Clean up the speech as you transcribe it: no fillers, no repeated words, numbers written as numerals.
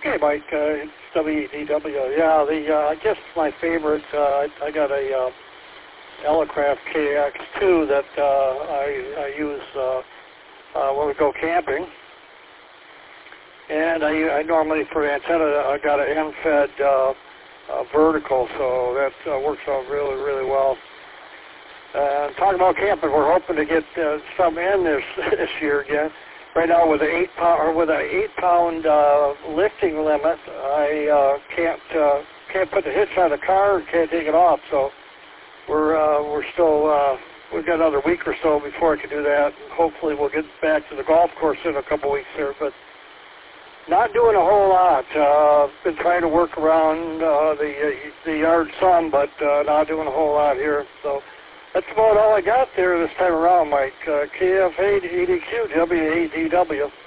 Okay, Mike, it's WEDW. Yeah, I guess my favorite, I got a Elecraft KX2 that I use when we go camping. And I normally, for antenna, I got an end-fed vertical, so that works out really, really well. Talking about camping, we're hoping to get some in this year again. Right now, with an 8-pound lifting limit, I can't put the hitch on the car and can't take it off. So we're still we've got another week or so before I can do that. Hopefully, we'll get back to the golf course in a couple weeks here, but not doing a whole lot. Been trying to work around the yard some, but not doing a whole lot here. So that's about all I got there this time around, Mike. KF8EDQ, WADW.